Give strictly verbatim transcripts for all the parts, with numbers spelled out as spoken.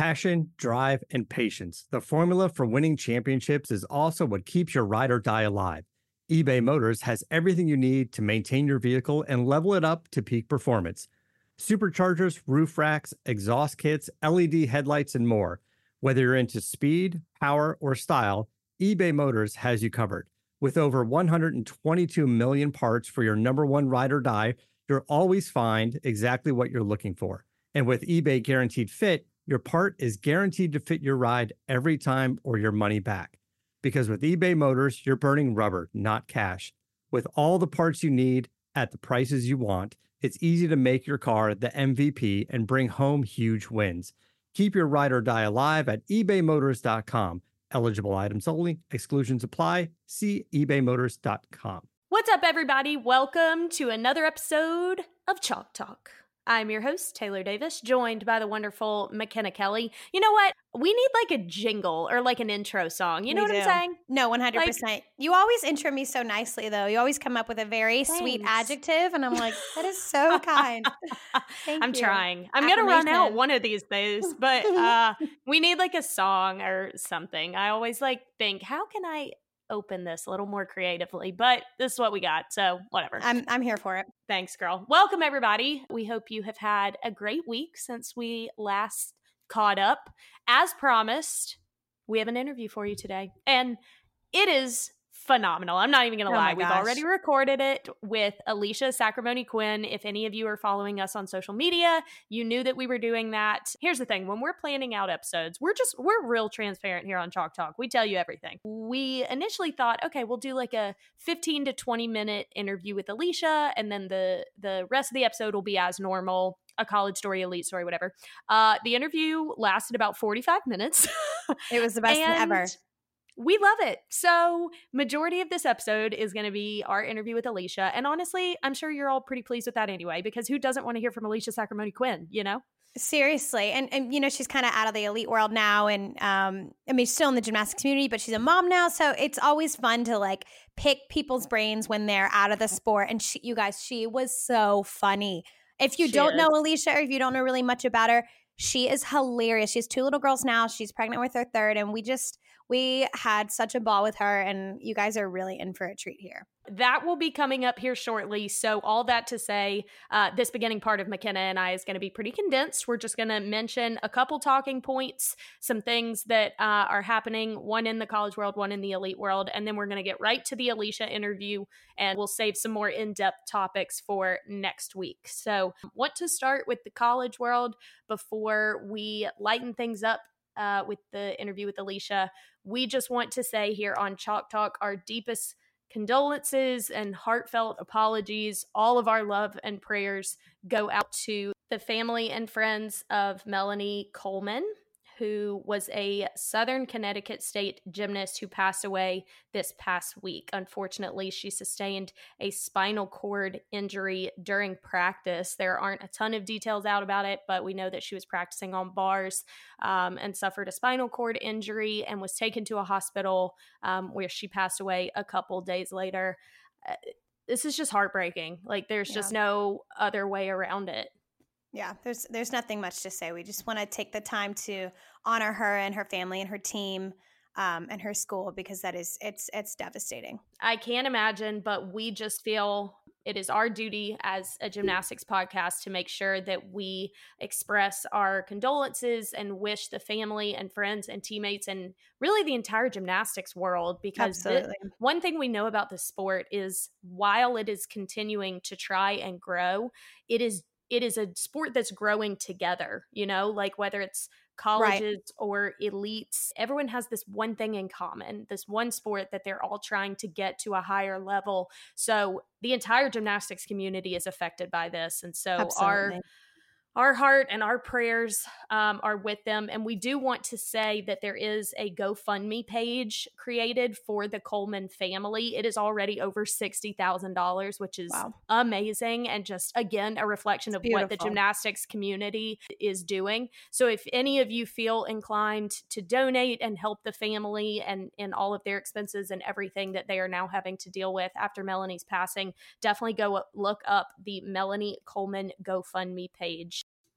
Passion, drive, and patience. The formula for winning championships is also what keeps your ride or die alive. eBay Motors has everything you need to maintain your vehicle and level it up to peak performance. Superchargers, roof racks, exhaust kits, L E D headlights, and more. Whether you're into speed, power, or style, eBay Motors has you covered. With over one hundred twenty-two million parts for your number one ride or die, you'll always find exactly what you're looking for. And with eBay Guaranteed Fit, your part is guaranteed to fit your ride every time or your money back. Because with eBay Motors, you're burning rubber, not cash. With all the parts you need at the prices you want, it's easy to make your car the M V P and bring home huge wins. Keep your ride or die alive at ebay motors dot com. Eligible items only. Exclusions apply. See ebay motors dot com. What's up, everybody? Welcome to another episode of Chalk Talk. I'm your host, Taylor Davis, joined by the wonderful McKenna Kelly. You know what? We need like a jingle or like an intro song. You know We what do. I'm saying? No, one hundred percent. Like, you always intro me so nicely, though. You always come up with a very thanks. sweet adjective, and I'm like, that is so kind. Thank I'm you. trying. I'm going to run out Affirmation. one of these days, but uh, we need like a song or something. I always like think, how can I open this a little more creatively? But this is what we got, so whatever. I'm I'm here for it. Thanks, girl. Welcome, everybody. We hope you have had a great week since we last caught up. As promised, we have an interview for you today, and it is phenomenal. I'm not even going to Oh lie. my We've gosh. already recorded it with Alicia Sacramone Quinn. If any of you are following us on social media, you knew that we were doing that. Here's the thing. When we're planning out episodes, we're just, we're real transparent here on Chalk Talk. We tell you everything. We initially thought, okay, we'll do like a fifteen to twenty minute interview with Alicia, and then the, the rest of the episode will be as normal. A college story, elite story, whatever. Uh, the interview lasted about forty-five minutes. It was the best thing And ever. we love it. So majority of this episode is going to be our interview with Alicia. And honestly, I'm sure you're all pretty pleased with that anyway, because who doesn't want to hear from Alicia Sacramone Quinn, you know? Seriously. And, and you know, she's kind of out of the elite world now. And um, I mean, she's still in the gymnastics community, but she's a mom now. So it's always fun to like pick people's brains when they're out of the sport. And she, you guys, she was so funny. If you She don't is. know Alicia, or if you don't know really much about her, she is hilarious. She has two little girls now. She's pregnant with her third. And we just, we had such a ball with her. And you guys are really in for a treat here. That will be coming up here shortly. So all that to say, uh, this beginning part of McKenna and I is going to be pretty condensed. We're just going to mention a couple talking points, some things that uh, are happening, one in the college world, one in the elite world, and then we're going to get right to the Alicia interview, and we'll save some more in-depth topics for next week. So want to start with the college world before we lighten things up uh, with the interview with Alicia. We just want to say here on Chalk Talk, our deepest condolences and heartfelt apologies. All of our love and prayers go out to the family and friends of Melanie Coleman, who was a Southern Connecticut State gymnast who passed away this past week. Unfortunately, she sustained a spinal cord injury during practice. There aren't a ton of details out about it, but we know that she was practicing on bars um, and suffered a spinal cord injury and was taken to a hospital um, where she passed away a couple days later. Uh, this is just heartbreaking. Like, there's Yeah. just no other way around it. Yeah, there's there's nothing much to say. We just want to take the time to honor her and her family and her team um, and her school, because that is it's it's devastating. I can't imagine, but we just feel it is our duty as a gymnastics podcast to make sure that we express our condolences and wish the family and friends and teammates and really the entire gymnastics world, because the, Absolutely. one thing we know about the sport is while it is continuing to try and grow, it is it is a sport that's growing together, you know, like whether it's colleges right. or elites, everyone has this one thing in common, this one sport that they're all trying to get to a higher level. So the entire gymnastics community is affected by this. And so Absolutely. our Our heart and our prayers um, are with them. And we do want to say that there is a GoFundMe page created for the Coleman family. It is already over sixty thousand dollars, which is Wow. amazing. And just, again, a reflection It's of what the beautiful. gymnastics community is doing. So if any of you feel inclined to donate and help the family and in all of their expenses and everything that they are now having to deal with after Melanie's passing, definitely go look up the Melanie Coleman GoFundMe page.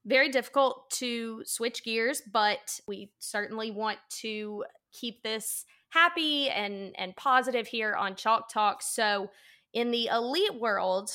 Very difficult to switch gears, but we certainly want to keep this happy and and positive here on Chalk Talk. So in the elite world,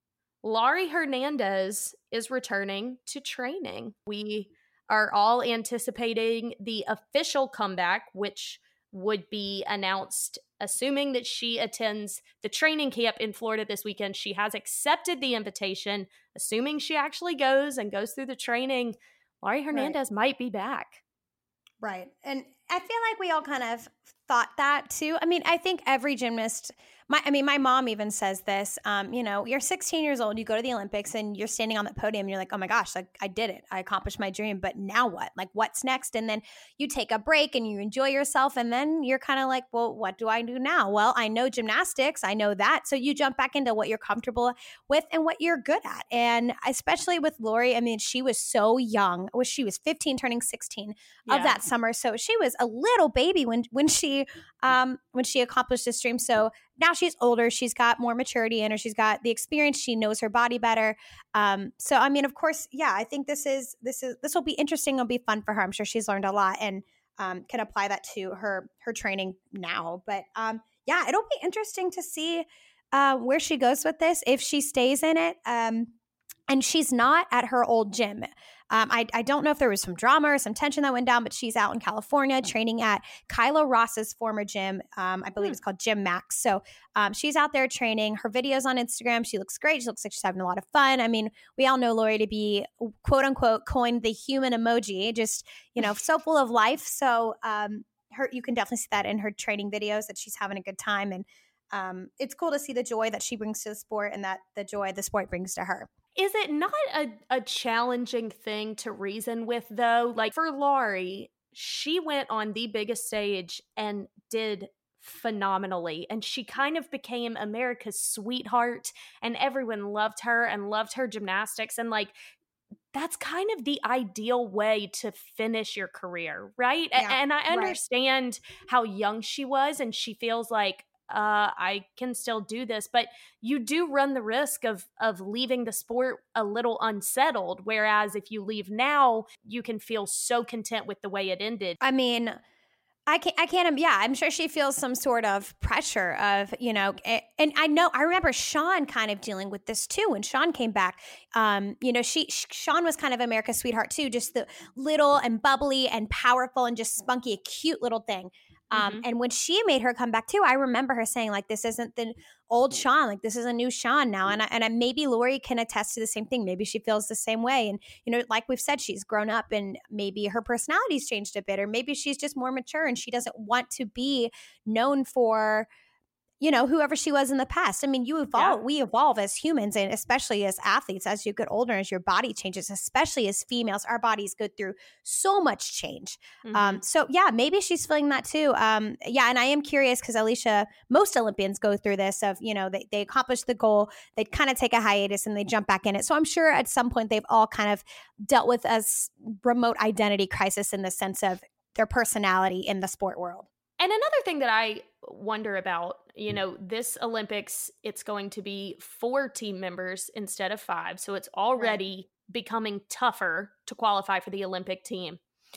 Laurie Hernandez is returning to training. We are all anticipating the official comeback, which would be announced assuming that she attends the training camp in Florida this weekend. She has accepted the invitation, assuming she actually goes and goes through the training. Laurie Hernandez right. might be back. Right. And I feel like we all kind of thought that too. I mean, I think every gymnast, my, I mean, my mom even says this, um, you know, you're sixteen years old, you go to the Olympics and you're standing on the podium and you're like, oh my gosh, like I did it. I accomplished my dream, but now what? Like what's next? And then you take a break and you enjoy yourself. And then you're kind of like, well, what do I do now? Well, I know gymnastics. I know that. So you jump back into what you're comfortable with and what you're good at. And especially with Laurie, I mean, she was so young. She was fifteen turning sixteen yeah. of that summer. So she was a little baby when, when she, um, when she accomplished this dream. So now she's older. She's got more maturity in her. She's got the experience. She knows her body better. Um, so, I mean, of course, yeah, I think this is, this is, this will be interesting. It'll be fun for her. I'm sure she's learned a lot and um, can apply that to her, her training now. But um, yeah, it'll be interesting to see uh, where she goes with this, if she stays in it. Um, and she's not at her old gym. Um, I, I don't know if there was some drama or some tension that went down, but she's out in California training at Kyla Ross's former gym. Um, I believe hmm. it's called Gym Max. So um, she's out there training. Her videos on Instagram, she looks great. She looks like she's having a lot of fun. I mean, we all know Laurie to be, quote unquote, coined the human emoji, just, you know, so full of life. So um, her, you can definitely see that in her training videos that she's having a good time. And um, it's cool to see the joy that she brings to the sport and that the joy the sport brings to her. Is it not a, a challenging thing to reason with, though? Like for Laurie, she went on the biggest stage and did phenomenally. And she kind of became America's sweetheart, and everyone loved her and loved her gymnastics. And like, that's kind of the ideal way to finish your career, right? Yeah, and I understand right. how young she was, and she feels like, Uh, I can still do this, but you do run the risk of of leaving the sport a little unsettled. Whereas if you leave now, you can feel so content with the way it ended. I mean, I can't, I can't, yeah, I'm sure she feels some sort of pressure of, you know, and I know, I remember Sean kind of dealing with this too. When Sean came back, um, you know, she, Sean was kind of America's sweetheart too, just the little and bubbly and powerful and just spunky, a cute little thing. Um, mm-hmm. And when she made her come back too, I remember her saying like, this isn't the old Sean, like this is a new Sean now. And I, and I, maybe Laurie can attest to the same thing. Maybe she feels the same way. And, you know, like we've said, she's grown up and maybe her personality's changed a bit, or maybe she's just more mature and she doesn't want to be known for, you know, whoever she was in the past. I mean, you evolve, yeah. we evolve as humans, and especially as athletes, as you get older, as your body changes, especially as females, our bodies go through so much change. Mm-hmm. Um, so yeah, maybe she's feeling that too. Um, yeah. And I am curious because Alicia, most Olympians go through this of, you know, they, they accomplish the goal, they kind of take a hiatus and they jump back in it. So I'm sure at some point they've all kind of dealt with a remote identity crisis in the sense of their personality in the sport world. And another thing that I wonder about, you know, this Olympics, it's going to be four team members instead of five. So it's already right. becoming tougher to qualify for the Olympic team.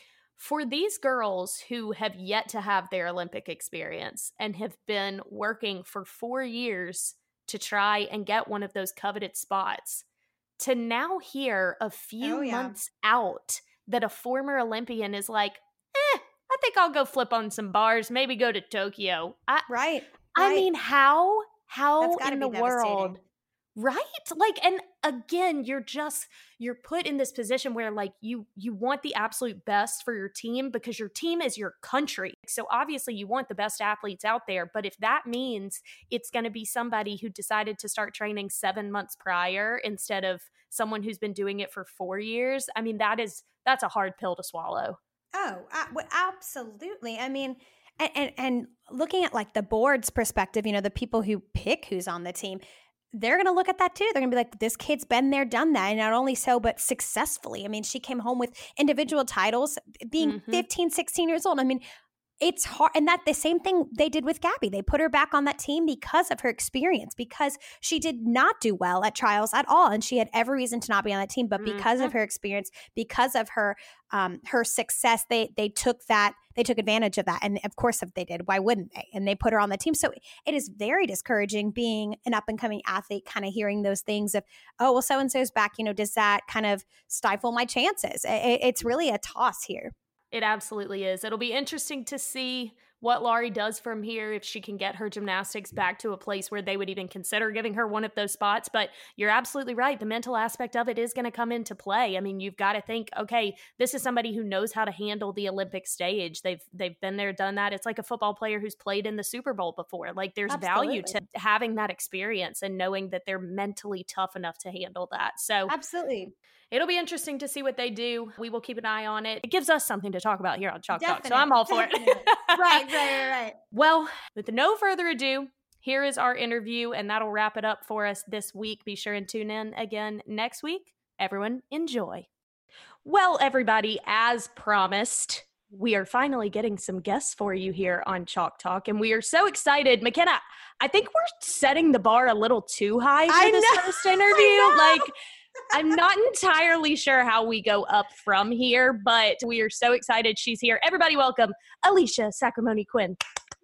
For these girls who have yet to have their Olympic experience and have been working for four years to try and get one of those coveted spots, to now hear a few oh, yeah. months out that a former Olympian is like, eh, I think I'll go flip on some bars, maybe go to Tokyo. I, right, right. I mean, how, how in the world, right? Like, and again, you're just, you're put in this position where like you, you want the absolute best for your team because your team is your country. So obviously you want the best athletes out there. But if that means it's going to be somebody who decided to start training seven months prior instead of someone who's been doing it for four years, I mean, that is, that's a hard pill to swallow. Oh, uh, absolutely. I mean, and, and and looking at like the board's perspective, you know, the people who pick who's on the team, they're going to look at that too. They're going to be like, this kid's been there, done that. And not only so, but successfully. I mean, she came home with individual titles being mm-hmm. fifteen, sixteen years old. I mean, it's hard. And that the same thing they did with Gabby. They put her back on that team because of her experience, because she did not do well at trials at all. And she had every reason to not be on that team. But because Mhm. of her experience, because of her um, her success, they they took that, they took advantage of that. And of course, if they did, why wouldn't they? And they put her on the team. So it is very discouraging being an up and coming athlete, kind of hearing those things of, oh, well, so and so's back. You know, does that kind of stifle my chances? It, it's really a toss here. It absolutely is. It'll be interesting to see what Laurie does from here, if she can get her gymnastics back to a place where they would even consider giving her one of those spots. But you're absolutely right. The mental aspect of it is going to come into play. I mean, you've got to think, okay, this is somebody who knows how to handle the Olympic stage. They've they've been there, done that. It's like a football player who's played in the Super Bowl before. Like, there's Absolutely. value to having that experience and knowing that they're mentally tough enough to handle that. So Absolutely. it'll be interesting to see what they do. We will keep an eye on it. It gives us something to talk about here on Chalk Talk, so I'm all for it. Right, right, right, right. Well, with no further ado, here is our interview, and that'll wrap it up for us this week. Be sure and tune in again next week. Everyone, enjoy. Well, everybody, as promised, we are finally getting some guests for you here on Chalk Talk, and we are so excited. McKenna, I think we're setting the bar a little too high for I this know. first interview. Like, I'm not entirely sure how we go up from here, but we are so excited she's here. Everybody welcome Alicia Sacramone Quinn.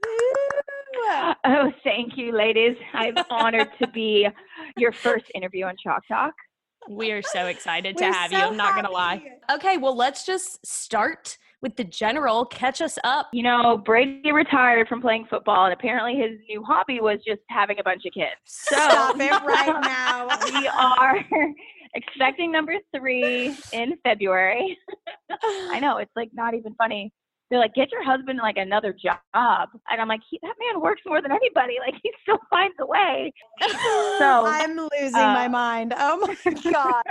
Oh, thank you, ladies. I'm honored to be your first interview on Chalk Talk. We are so excited to We're have so you. I'm not going to happy. lie. Okay, well, let's just start with the general. Catch us up. You know, Brady retired from playing football, and apparently his new hobby was just having a bunch of kids. So Stop it right now. we are expecting number three in February. I know, it's like not even funny. They're like, get your husband like another job. And I'm like, he, that man works more than anybody. Like, he still finds a way. So I'm losing uh, my mind. Oh my God.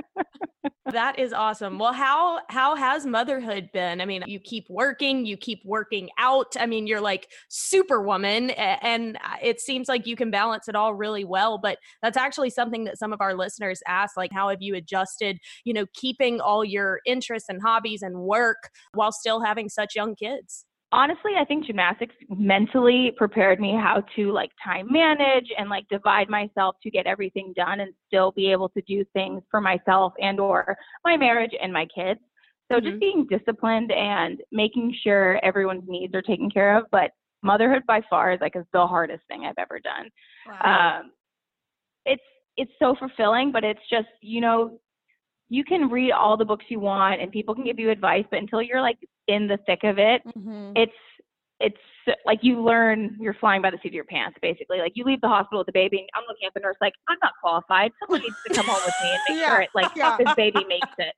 That is awesome. Well, how how has motherhood been? I mean, you keep working, you keep working out. I mean, you're like superwoman, a- and it seems like you can balance it all really well. But that's actually something that some of our listeners ask, like, how have you adjusted, you know, keeping all your interests and hobbies and work while still having such young kids? honestly, I think gymnastics mentally prepared me how to like time manage and like divide myself to get everything done and still be able to do things for myself and or my marriage and my kids. So Mm-hmm. just being disciplined and making sure everyone's needs are taken care of. But motherhood by far is like is the hardest thing I've ever done. Wow. Um, it's it's so fulfilling, but it's just, you know, you can read all the books you want and people can give you advice, but until you're like in the thick of it, Mhm. it's it's like you learn you're flying by the seat of your pants, basically. Like you leave the hospital with the baby and I'm looking at the nurse like, I'm not qualified. Someone needs to come home with me and make Yeah, sure it like yeah. this baby makes it.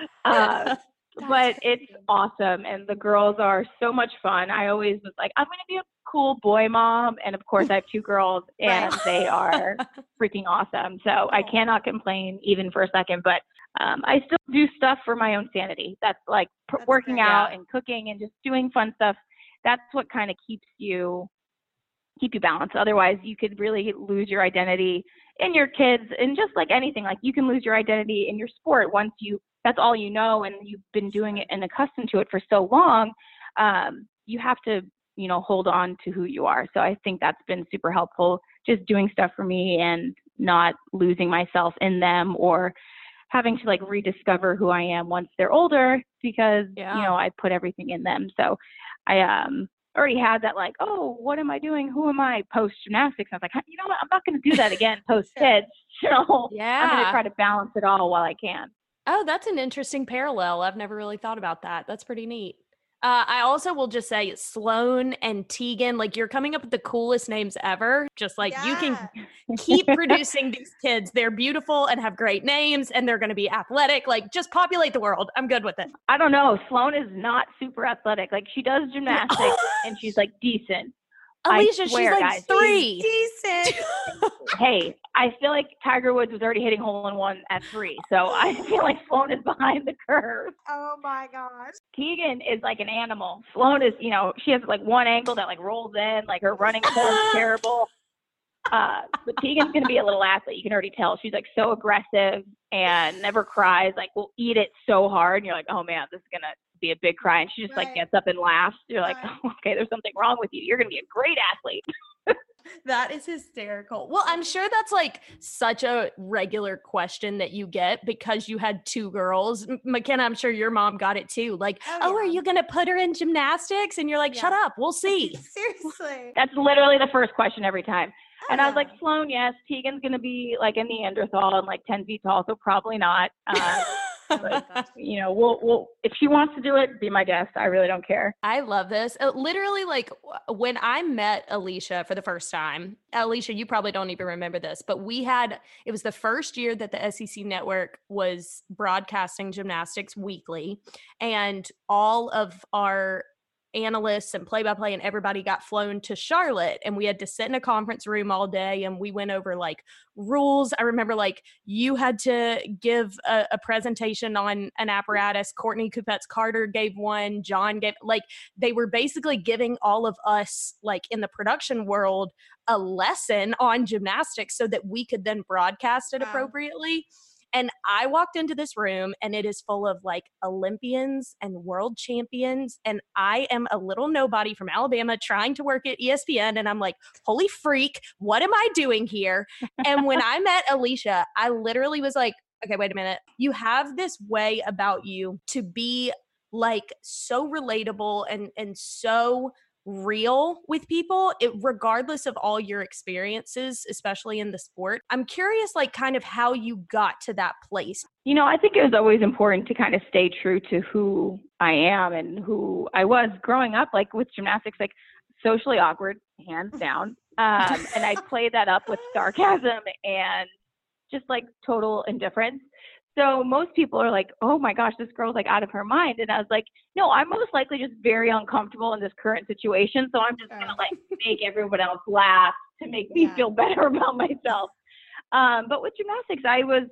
Uh, but it's awesome and the girls are so much fun. I always was like, I'm gonna be a cool boy mom, and of course I have two girls and Right. they are freaking awesome. So I cannot complain even for a second, but um, I still do stuff for my own sanity. That's like pr- That's working great. out Yeah. and cooking and just doing fun stuff. That's what kind of keeps you keep you balanced. Otherwise, you could really lose your identity in your kids and just like anything. Like you can lose your identity in your sport once you that's all you know and you've been doing it and accustomed to it for so long. Um, you have to, you know, hold on to who you are. So I think that's been super helpful, just doing stuff for me and not losing myself in them or having to like rediscover who I am once they're older because, Yeah. you know, I put everything in them. So I um, already had that like, oh, what am I doing? Who am I post gymnastics? I was like, you know what? I'm not going to do that again post kids. So I'm going Yeah. to try to balance it all while I can. Oh, that's an interesting parallel. I've never really thought about that. That's pretty neat. Uh, I also will just say Sloan and Tegan, like you're coming up with the coolest names ever. Just like you can keep producing these kids. They're beautiful and have great names and they're going to be athletic. Like just populate the world. I'm good with it. I don't know. Sloan is not super athletic. Like she does gymnastics and she's like decent. I Alicia, swear, she's like guys. three. Decent. Hey, I feel like Tiger Woods was already hitting hole in one at three. So I feel like Sloan is behind the curve. Oh my gosh. Tegan is like an animal. Sloan is, you know, she has like one ankle that like rolls in, like her running form's terrible. Uh, but Tegan's going to be a little athlete. You can already tell. She's like so aggressive and never cries, like will eat it so hard. And you're like, oh man, this is going to be a big cry. And she just Right. like gets up and laughs. You're like, Right. oh, okay, there's something wrong with you. You're going to be a great athlete. That is hysterical. Well, I'm sure that's like such a regular question that you get because you had two girls. M- McKenna, I'm sure your mom got it too. Like, Oh, oh, are yeah. you going to put her in gymnastics? And you're like, shut Yeah. up. We'll see. Seriously. That's literally the first question every time. Oh, And I was yeah. like, Sloan, yes, Tegan's going to be like a Neanderthal and like ten feet tall, so probably not. Um, Oh my gosh. you know, we'll, we'll, if she wants to do it, be my guest. I really don't care. I love this. Uh, literally, like w- when I met Alicia for the first time, Alicia, you probably don't even remember this, but we had, it was the first year that the S E C network was broadcasting gymnastics weekly. And all of our analysts and play-by-play and everybody got flown to Charlotte, and we had to sit in a conference room all day, and we went over like rules. I remember like you had to give a, a presentation on an apparatus. Courtney Kupets Carter gave one. John gave, like, they were basically giving all of us, like in the production world, a lesson on gymnastics so that we could then broadcast it Wow. appropriately. And I walked into this room and it is full of like Olympians and world champions. And I am a little nobody from Alabama trying to work at E S P N. And I'm like, holy freak, what am I doing here? And when I met Alicia, I literally was like, okay, wait a minute. You have this way about you to be like so relatable and, and so real with people, it, regardless of all your experiences, especially in the sport. I'm curious, like, kind of how you got to that place. You know, I think it was always important to kind of stay true to who I am and who I was growing up, like with gymnastics, like socially awkward, hands down. Um, and I played that up with sarcasm and just like total indifference. So most people are like, oh my gosh, this girl's like out of her mind. And I was like, no, I'm most likely just very uncomfortable in this current situation. So I'm just going to like make everyone else laugh to make me Yeah. feel better about myself. Um, but with gymnastics, I was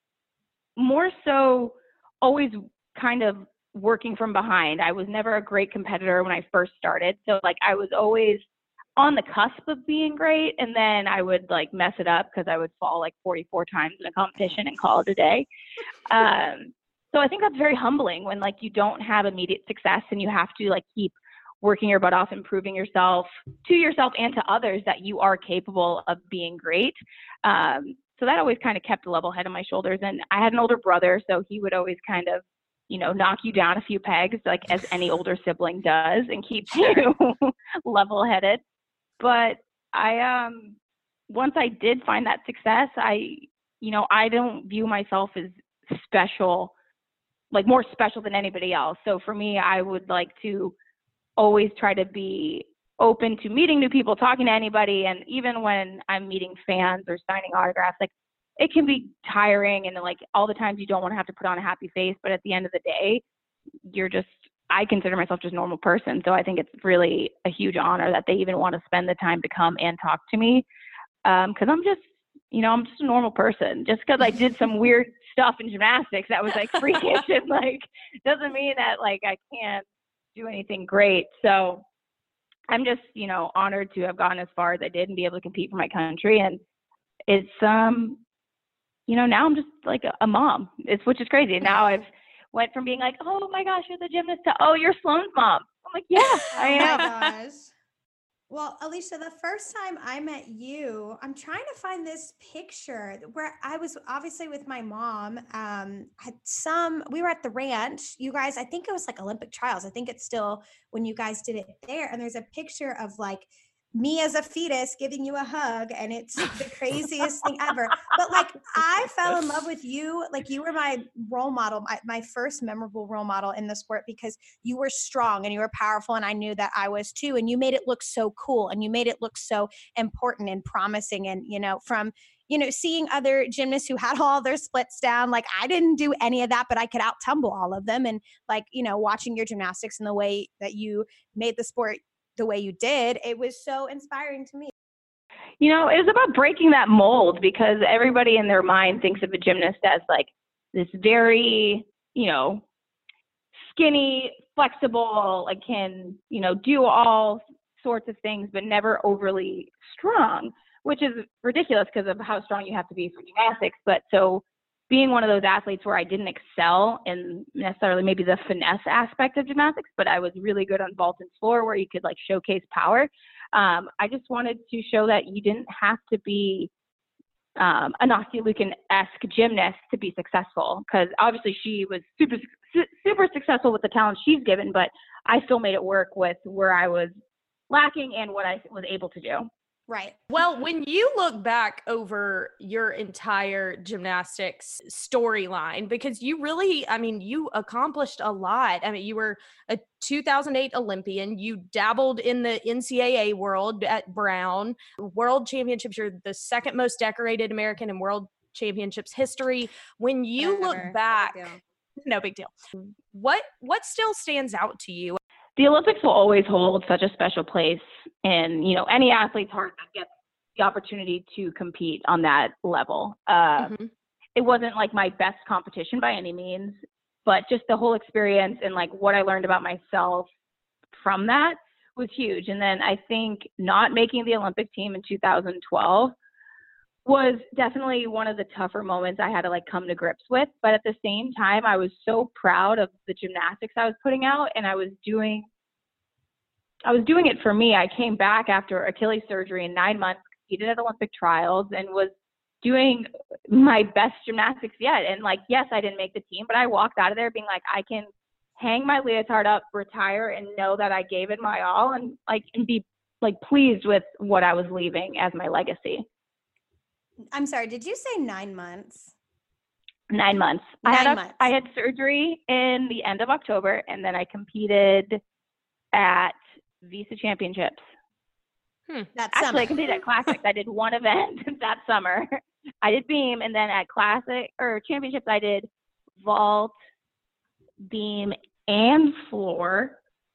more so always kind of working from behind. I was never a great competitor when I first started. So like I was always on the cusp of being great, and then I would like mess it up because I would fall like forty-four times in a competition and call it a day. Um, so I think that's very humbling when like you don't have immediate success and you have to like keep working your butt off, improving yourself to yourself and to others that you are capable of being great. Um, so that always kind of kept a level head on my shoulders. And I had an older brother, so he would always kind of, you know, knock you down a few pegs, like as any older sibling does, and keep you level headed. But I, um, once I did find that success, I, you know, I don't view myself as special, like more special than anybody else. So for me, I would like to always try to be open to meeting new people, talking to anybody. And even when I'm meeting fans or signing autographs, like it can be tiring and like all the times you don't want to have to put on a happy face. But at the end of the day, you're just, I consider myself just a normal person. So I think it's really a huge honor that they even want to spend the time to come and talk to me. Um, cause I'm just, you know, I'm just a normal person. Just cause I did some weird stuff in gymnastics that was like freakish and like, doesn't mean that like I can't do anything great. So I'm just, you know, honored to have gotten as far as I did and be able to compete for my country. And it's, um, you know, now I'm just like a, a mom, it's, which is crazy. And now I've went from being like, oh my gosh, you're the gymnast to, oh, you're Sloan's mom. I'm like, yeah, I Oh am. my gosh. Well, Alicia, the first time I met you, I'm trying to find this picture where I was obviously with my mom. Um, had some, we were at the ranch. You guys, I think it was like Olympic trials. I think it's still when you guys did it there. And there's a picture of like me as a fetus giving you a hug, and it's the craziest thing ever. But like, I fell in love with you. Like, you were my role model, my, my first memorable role model in the sport, because you were strong and you were powerful, and I knew that I was too. And you made it look so cool, and you made it look so important and promising. And, you know, from, you know, seeing other gymnasts who had all their splits down, like I didn't do any of that, but I could out tumble all of them. And like, you know, watching your gymnastics and the way that you made the sport the way you did, it was so inspiring to me. You know, it was about breaking that mold, because everybody in their mind thinks of a gymnast as like this very, you know, skinny, flexible, like can, you know, do all sorts of things, but never overly strong, which is ridiculous because of how strong you have to be for gymnastics. But so being one of those athletes where I didn't excel in necessarily maybe the finesse aspect of gymnastics, but I was really good on vault and floor where you could like showcase power. Um, I just wanted to show that you didn't have to be um, a Nastia Liukin-esque gymnast to be successful, because obviously she was super, su- super successful with the talent she's given, but I still made it work with where I was lacking and what I was able to do. Right. Well, when you look back over your entire gymnastics storyline, because you really, I mean, you accomplished a lot. I mean, you were a two thousand eight Olympian. You dabbled in the N C double A world at Brown. World Championships, you're the second most decorated American in World Championships history. When you Whatever. look back, No big deal. no big deal. What what still stands out to you? The Olympics will always hold such a special place in, you know, any athlete's heart that gets the opportunity to compete on that level. Uh, Mm-hmm. It wasn't like my best competition by any means, but just the whole experience and like what I learned about myself from that was huge. And then I think not making the Olympic team in two thousand twelve was definitely one of the tougher moments I had to like come to grips with. But at the same time, I was so proud of the gymnastics I was putting out, and I was doing, I was doing it for me. I came back after Achilles surgery in nine months, competed at Olympic trials, and was doing my best gymnastics yet. And like, yes, I didn't make the team, but I walked out of there being like, I can hang my leotard up, retire, and know that I gave it my all, and like, and be like pleased with what I was leaving as my legacy. I'm sorry, did you say nine months? Nine months. I Nine had a, months. I had surgery in the end of October, and then I competed at Visa Championships. Hmm. That's Actually, summer. I competed at Classics. I did one event that summer. I did beam, and then at Classic or Championships, I did vault, beam, and floor.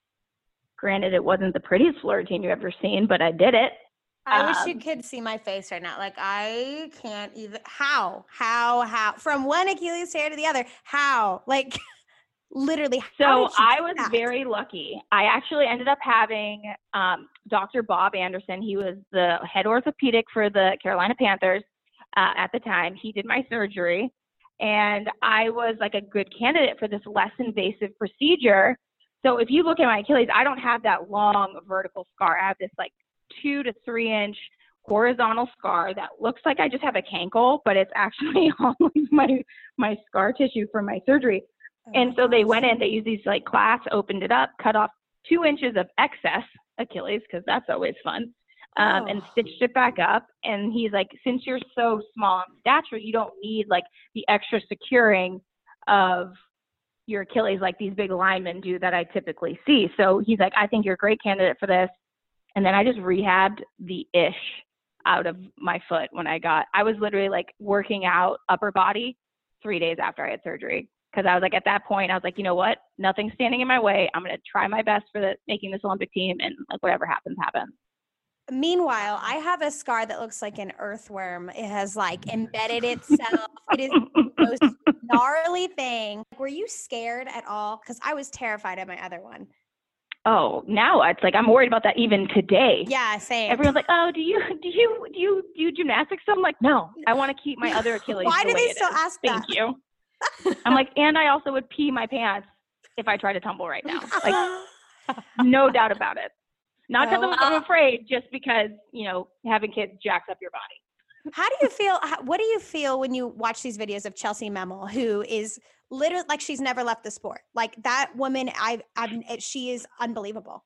Granted, it wasn't the prettiest floor routine you've ever seen, but I did it. I wish Um, you could see my face right now. Like, I can't even. How? How? How? From one Achilles tear to the other. How? Like, literally. How So did you I do was that? very lucky. I actually ended up having um, Doctor Bob Anderson. He was the head orthopedic for the Carolina Panthers uh, at the time. He did my surgery, and I was like a good candidate for this less invasive procedure. So if you look at my Achilles, I don't have that long vertical scar. I have this like two to three inch horizontal scar that looks like I just have a cankle, but it's actually all my my scar tissue from my surgery. Oh And my so they gosh. went in, they used these like clasps, opened it up, cut off two inches of excess Achilles, because that's always fun, um, Oh. and stitched it back up. And he's like, since you're so small in stature, you don't need like the extra securing of your Achilles like these big linemen do that I typically see. So he's like, I think you're a great candidate for this. And then I just rehabbed the ish out of my foot when I got, I was literally like working out upper body three days after I had surgery. Because I was like, at that point, I was like, you know what? Nothing's standing in my way. I'm going to try my best for the, making this Olympic team, and like whatever happens, happens. Meanwhile, I have a scar that looks like an earthworm. It has like embedded itself. It is the most gnarly thing. Were you scared at all? Because I was terrified of my other one. Oh, now it's like I'm worried about that even today. Yeah, same. Everyone's like, oh, do you do you do you do gymnastics? So I'm like, no, I want to keep my other Achilles. Why the do way they it still is. ask Thank that? you. I'm like, and I also would pee my pants if I tried to tumble right now. Like, no doubt about it. Not because Oh. I'm afraid, just because, you know, having kids jacks up your body. How do you feel? how- What do you feel when you watch these videos of Chelsea Memel, who is literally like she's never left the sport? Like that woman, I've, I've, she is unbelievable.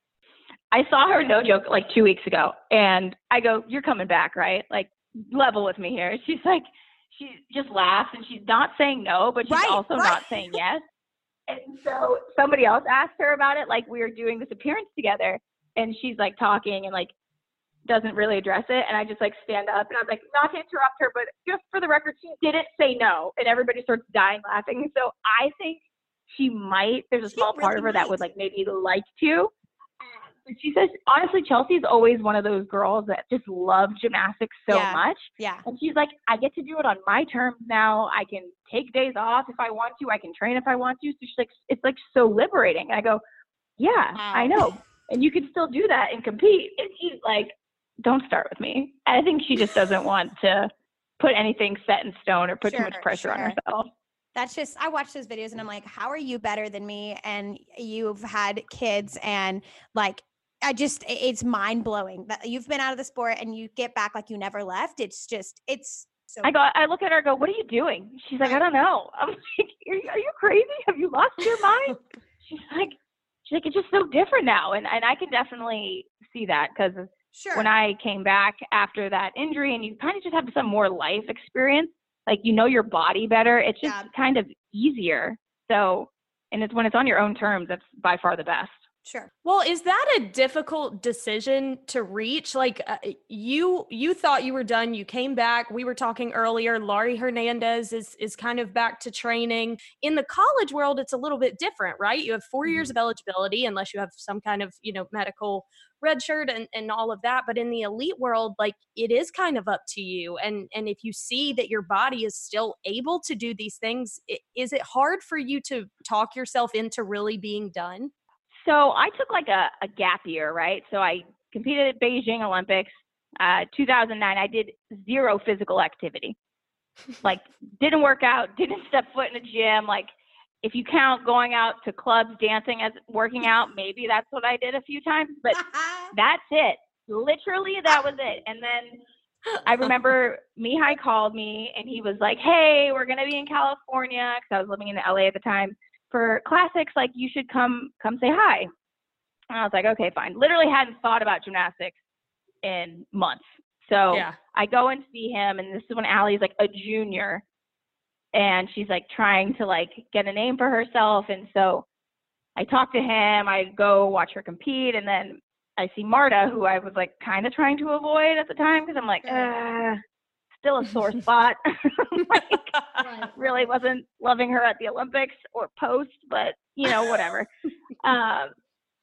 I saw her, no joke, like two weeks ago, and I go, you're coming back, right? Like, level with me here. She's like, she just laughs, and she's not saying no, but she's Right, also right. not saying yes. And so somebody else asked her about it, like we were doing this appearance together, and she's like talking and like doesn't really address it. And I just like stand up, and I'm like, not to interrupt her, but just for the record, she didn't say no. And everybody starts dying laughing. So I think she might, there's a She small part really of her that might. would like maybe like to. But she says, honestly, Chelsea's always one of those girls that just love gymnastics so Yeah. much. Yeah. And she's like, I get to do it on my terms now. I can take days off if I want to. I can train if I want to. So she's like, it's like so liberating. And I go, yeah, Wow. I know. And you can still do that and compete. And she's like, don't start with me. And I think she just doesn't want to put anything set in stone or put Sure, too much pressure sure. on ourselves. That's just, I watch those videos and I'm like, how are you better than me? And you've had kids and like, I just, it's mind blowing that you've been out of the sport and you get back like you never left. It's just, it's so. I go, I look at her and go, what are you doing? She's like, I don't know. I'm like, are you, are you crazy? Have you lost your mind? She's like, she's like, it's just so different now. And and I can definitely see that because Sure. when I came back after that injury and you kind of just have some more life experience, like, you know, your body better, it's just Yeah. kind of easier. So, and it's when it's on your own terms, that's by far the best. Sure. Well, is that a difficult decision to reach? Like uh, you, you thought you were done. You came back. We were talking earlier. Laurie Hernandez is is kind of back to training. In the college world, it's a little bit different, right? You have four Mhm. years of eligibility, unless you have some kind of, you know, medical red shirt and, and all of that. But in the elite world, like it is kind of up to you. And and if you see that your body is still able to do these things, i- is it hard for you to talk yourself into really being done? So I took like a, a gap year, right? So I competed at Beijing Olympics, uh, two thousand nine. I did zero physical activity. Like, didn't work out, didn't step foot in a gym. Like, if you count going out to clubs, dancing as working out, maybe that's what I did a few times. But that's it. Literally, that was it. And then I remember Mihai called me and he was like, hey, we're going to be in California, because I was living in L A at the time, for classics. Like, you should come, come say hi. And I was like, okay, fine. Literally hadn't thought about gymnastics in months. So Yeah. I go and see him, and this is when Allie's like a junior, and she's like trying to like get a name for herself. And so I talk to him, I go watch her compete, and then I see Marta, who I was like kind of trying to avoid at the time because I'm like, uh, still a sore spot. Like, Right. really wasn't loving her at the Olympics or post, but you know, whatever. um,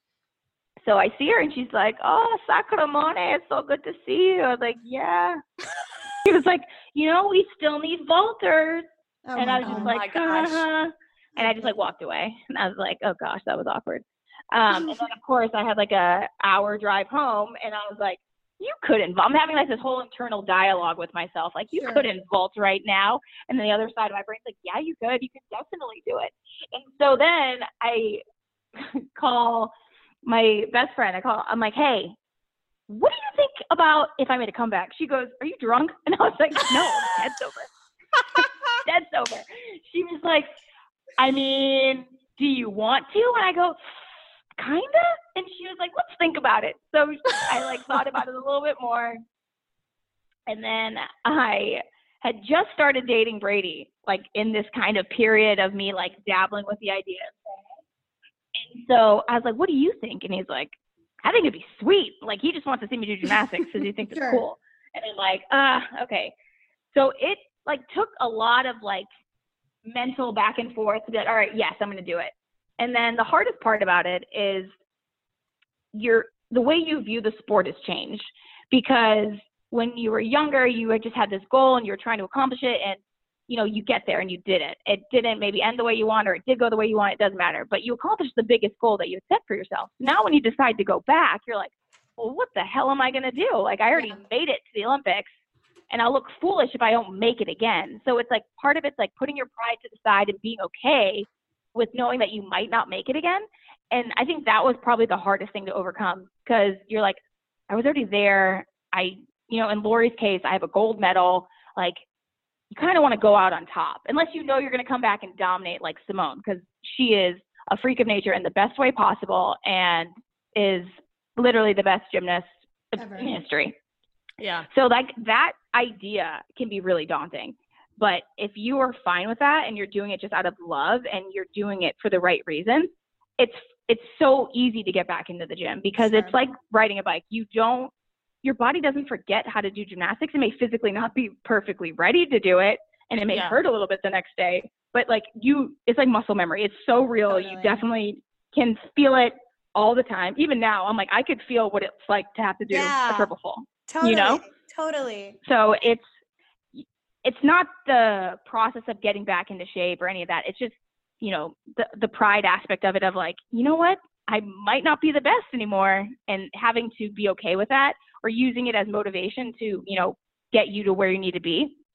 so I see her and she's like, oh, Sacramone, it's so good to see you. I was like, yeah. He was like, you know, we still need vaulters. Oh and my I was just God. like, Oh my gosh. uh-huh. And I just like walked away. And I was like, oh gosh, that was awkward. Um, and then of course I had like a hour drive home, and I was like, you couldn't vault. I'm having like this whole internal dialogue with myself. Like, you Sure. couldn't vault right now. And then the other side of my brain's like, yeah, you could. You could definitely do it. And so then I call my best friend. I call, I'm like, hey, what do you think about if I made a comeback? She goes, are you drunk? And I was like, no, I'm dead sober. Dead sober. She was like, I mean, do you want to? And I go, kinda. And she was like, let's think about it. So I like thought about it a little bit more. And then I had just started dating Brady, like in this kind of period of me like dabbling with the idea. And so I was like, what do you think? And he's like, I think it'd be sweet. Like, he just wants to see me do gymnastics because he thinks Sure. it's cool. And I'm like, ah, okay. So it like took a lot of like mental back and forth to be like, all right, yes, I'm going to do it. And then the hardest part about it is your the way you view the sport has changed, because when you were younger, you had just had this goal and you were trying to accomplish it, and you know, you get there and you did it. It didn't maybe end the way you want, or it did go the way you want. It doesn't matter, but you accomplished the biggest goal that you had set for yourself. Now, when you decide to go back, you're like, well, what the hell am I going to do? Like, I already Yeah. made it to the Olympics, and I'll look foolish if I don't make it again. So it's like, part of it's like putting your pride to the side and being okay with knowing that you might not make it again. And I think that was probably the hardest thing to overcome, because you're like, I was already there. I, you know, in Laurie's case, I have a gold medal. Like, you kind of want to go out on top, unless you know you're going to come back and dominate like Simone, because she is a freak of nature in the best way possible and is literally the best gymnast Ever. in history. Yeah. So like that idea can be really daunting. But if you are fine with that and you're doing it just out of love and you're doing it for the right reasons, it's it's so easy to get back into the gym, because Sure. it's like riding a bike. You don't, your body doesn't forget how to do gymnastics. It may physically not be perfectly ready to do it, and it may Yeah. hurt a little bit the next day, but like you, it's like muscle memory. It's so real. Totally. You definitely can feel it all the time. Even now, I'm like, I could feel what it's like to have to do Yeah. a triple full. Totally. You know? Totally. So it's, it's not the process of getting back into shape or any of that. It's just, you know, the, the pride aspect of it, of like, you know what, I might not be the best anymore, and having to be okay with that, or using it as motivation to, you know, get you to where you need to be.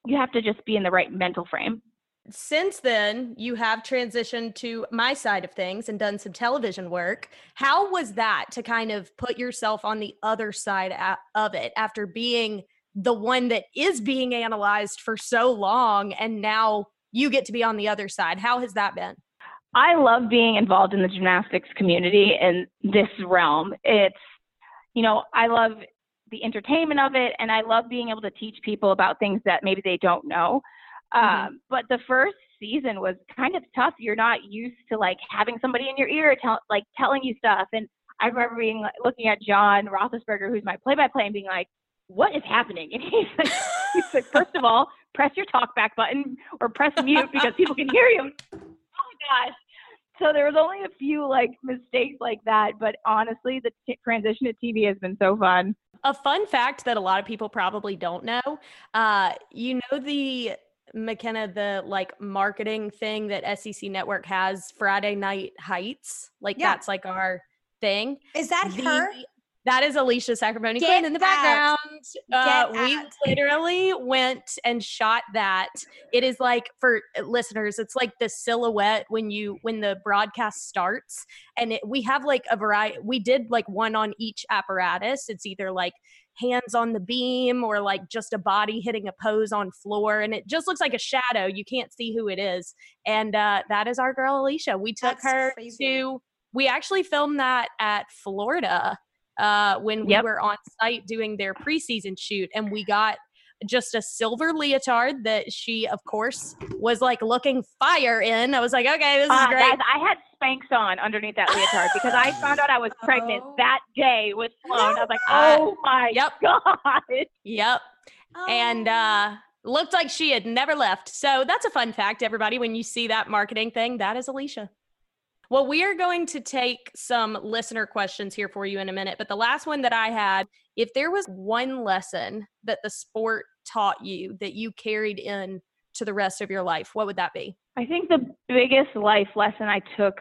you have to just be in the right mental frame. Since then, you have transitioned to my side of things and done some television work. How was that to kind of put yourself on the other side of it after being the one that is being analyzed for so long, and now you get to be on the other side? How has that been? I love being involved in the gymnastics community in this realm. It's, you know, I love the entertainment of it, and I love being able to teach people about things that maybe they don't know. Mm-hmm. Um, but the first season was kind of tough. You're not used to like having somebody in your ear, tell, like telling you stuff. And I remember being like, looking at John Roethlisberger, who's my play-by-play, and being like, "What is happening?" And he's like, he's like, "First of all, press your talkback button or press mute because people can hear you." Oh my gosh! So there was only a few like mistakes like that, but honestly, the t- transition to T V has been so fun. A fun fact that a lot of people probably don't know, uh, you know the. McKenna, the like marketing thing that S E C Network has, Friday Night Heights, like yeah. that's like our thing. Is that the, her? That is Alicia Sacramone Quinn in the background. Uh, we out. literally went and shot that. It is like, for listeners, it's like the silhouette when you when the broadcast starts, and it, we have like a variety. We did like one on each apparatus. It's either like hands on the beam or like just a body hitting a pose on floor, and it just looks like a shadow. You can't see who it is, and uh, that is our girl Alicia. We took That's her crazy. to. We actually filmed that at Florida. Uh, when we yep. were on site doing their preseason shoot, and we got just a silver leotard that she, of course, was like looking fire in. I was like, okay, this is uh, great. Guys, I had Spanx on underneath that leotard because I found out I was pregnant oh. that day with Sloan. No. I was like, oh uh, my yep. God. Yep. Oh. And uh, looked like she had never left. So that's a fun fact, everybody. When you see that marketing thing, that is Alicia. Well, we are going to take some listener questions here for you in a minute. But the last one that I had, if there was one lesson that the sport taught you that you carried in to the rest of your life, what would that be? I think the biggest life lesson I took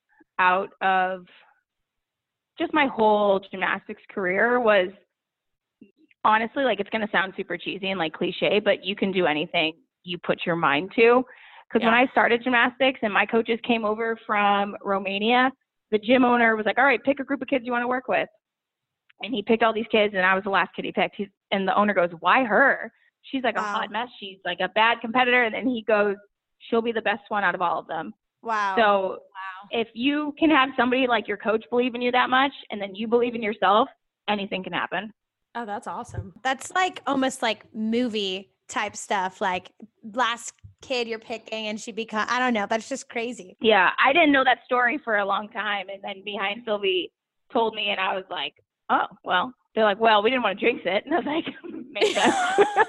out of just my whole gymnastics career was, honestly, like, it's going to sound super cheesy and like cliche, but you can do anything you put your mind to. Because yeah. when I started gymnastics and my coaches came over from Romania, the gym owner was like, all right, pick a group of kids you want to work with. And he picked all these kids, and I was the last kid he picked. He's, and the owner goes, why her? She's like wow. a hot mess. She's like a bad competitor. And then he goes, she'll be the best one out of all of them. Wow. So wow. if you can have somebody like your coach believe in you that much, and then you believe in yourself, anything can happen. Oh, that's awesome. That's like almost like movie type stuff, like last kid you're picking and she become, I don't know, that's just crazy. Yeah, I didn't know that story for a long time, and then Behind Sylvie told me, and I was like, oh, well, they're like, well, we didn't want to jinx it, and I was like, makes sense.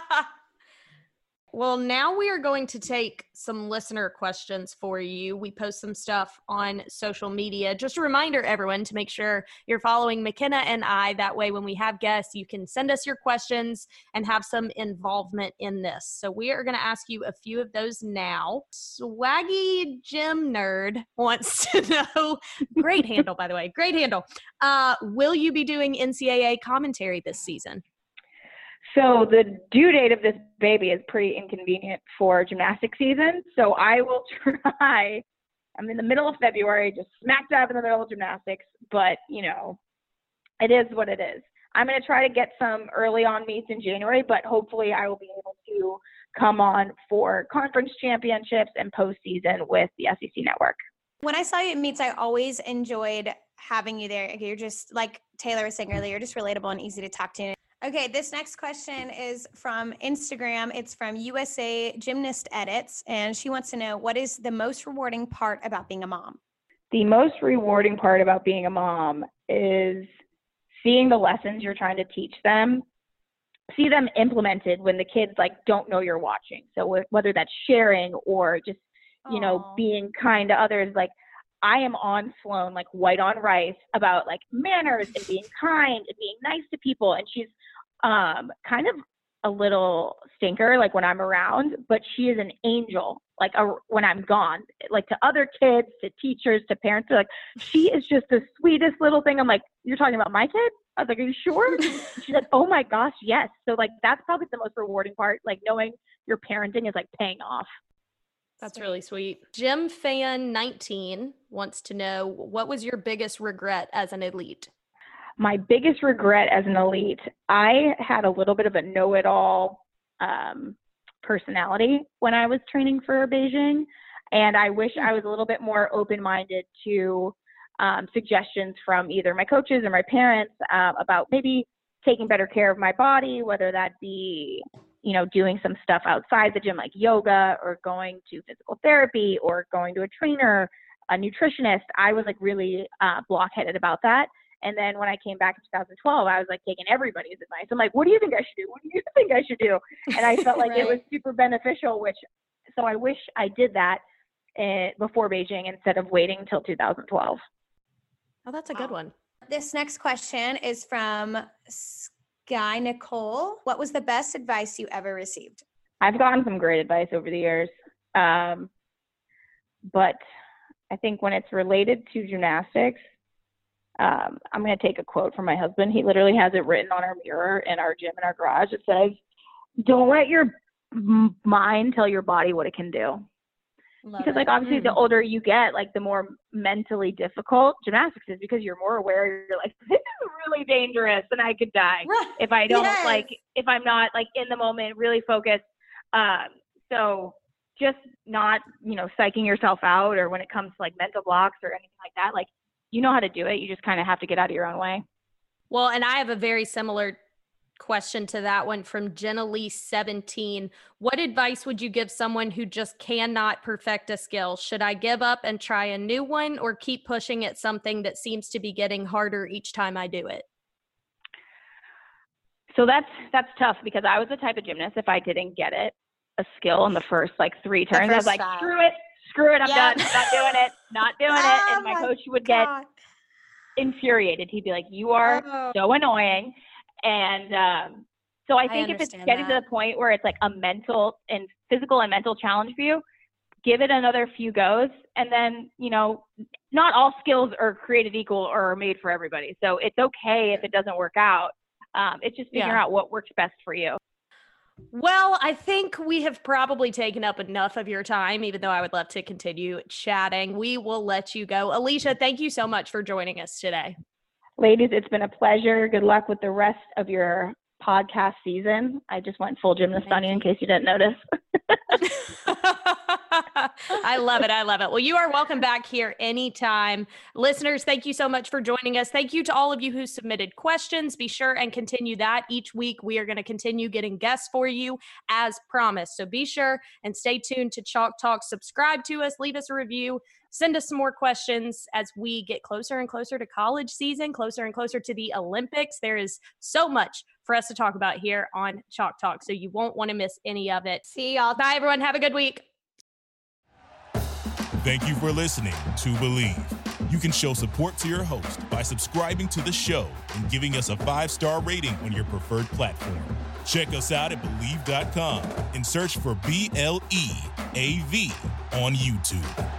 Well, now we are going to take some listener questions for you. We post some stuff on social media. Just a reminder, everyone, to make sure you're following McKenna and I. That way, when we have guests, you can send us your questions and have some involvement in this. So we are going to ask you a few of those now. Swaggy Gym Nerd wants to know, great handle, by the way, great handle. Uh, will you be doing N C double A commentary this season? So the due date of this baby is pretty inconvenient for gymnastics season. So I will try. I'm in the middle of February, just smack dab in the middle of gymnastics. But, you know, it is what it is. I'm going to try to get some early on meets in January, but hopefully I will be able to come on for conference championships and postseason with the S E C Network. When I saw you at meets, I always enjoyed having you there. You're just, like Taylor was saying earlier, you're just relatable and easy to talk to. Okay, this next question is from Instagram. It's from U S A Gymnast Edits, and she wants to know, what is the most rewarding part about being a mom? The most rewarding part about being a mom is seeing the lessons you're trying to teach them, see them implemented when the kids like don't know you're watching. So whether that's sharing or just, you Aww. know, being kind to others, like I am on Sloan, like white on rice about like manners and being kind and being nice to people. And she's um, kind of a little stinker, like when I'm around, but she is an angel. Like a, when I'm gone, like to other kids, to teachers, to parents, they're like, she is just the sweetest little thing. I'm like, you're talking about my kid? I was like, are you sure? She's like, oh my gosh, yes. So like, that's probably the most rewarding part. Like knowing your parenting is like paying off. That's really sweet. Gym Fan nineteen wants to know, what was your biggest regret as an elite? My biggest regret as an elite, I had a little bit of a know-it-all um, personality when I was training for Beijing. And I wish I was a little bit more open-minded to um, suggestions from either my coaches or my parents um, about maybe taking better care of my body, whether that be, you know, doing some stuff outside the gym like yoga or going to physical therapy or going to a trainer, a nutritionist. I was like really uh, blockheaded about that. And then when I came back in two thousand twelve, I was like taking everybody's advice. I'm like, what do you think I should do? What do you think I should do? And I felt like right. It was super beneficial, which, so I wish I did that uh, before Beijing instead of waiting until two thousand twelve. Oh, that's a good one. This next question is from Sky Nicole. What was the best advice you ever received? I've gotten some great advice over the years. Um, but I think when it's related to gymnastics, Um, I'm going to take a quote from my husband. He literally has it written on our mirror in our gym in our garage. It says, don't let your m- mind tell your body what it can do. Love because it. like obviously mm. the older you get, like the more mentally difficult gymnastics is because you're more aware. You're like, this is really dangerous and I could die if I don't yes. like, if I'm not like in the moment, really focused. Um, so just not, you know, psyching yourself out, or when it comes to like mental blocks or anything like that, like, you know how to do it. You just kind of have to get out of your own way. Well, and I have a very similar question to that one from Jenna Lee seventeen. What advice would you give someone who just cannot perfect a skill? Should I give up and try a new one, or keep pushing at something that seems to be getting harder each time I do it? So that's, that's tough, because I was the type of gymnast, if I didn't get it, a skill in the first like three turns, I was like, time. screw it. Screw it, I'm yep. done. Not doing it. Not doing oh it. And my, my coach would God. get infuriated. He'd be like, you are oh. so annoying. And um, so I think I if it's getting that. to the point where it's like a mental and physical and mental challenge for you, give it another few goes. And then, you know, not all skills are created equal or are made for everybody. So it's okay if it doesn't work out. Um, it's just figuring yeah. out what works best for you. Well, I think we have probably taken up enough of your time, even though I would love to continue chatting. We will let you go. Alicia, thank you so much for joining us today. Ladies, it's been a pleasure. Good luck with the rest of your podcast season. I just went full gymnast on you in case you didn't notice. I love it. I love it. Well, you are welcome back here anytime. Listeners, thank you so much for joining us. Thank you to all of you who submitted questions. Be sure and continue that. Each week, we are going to continue getting guests for you as promised. So be sure and stay tuned to Chalk Talk. Subscribe to us. Leave us a review. Send us some more questions as we get closer and closer to college season, closer and closer to the Olympics. There is so much for us to talk about here on Chalk Talk, so you won't want to miss any of it. See y'all. Bye, everyone. Have a good week. Thank you for listening to Believe. You can show support to your host by subscribing to the show and giving us a five-star rating on your preferred platform. Check us out at Believe dot com and search for B L E A V on YouTube.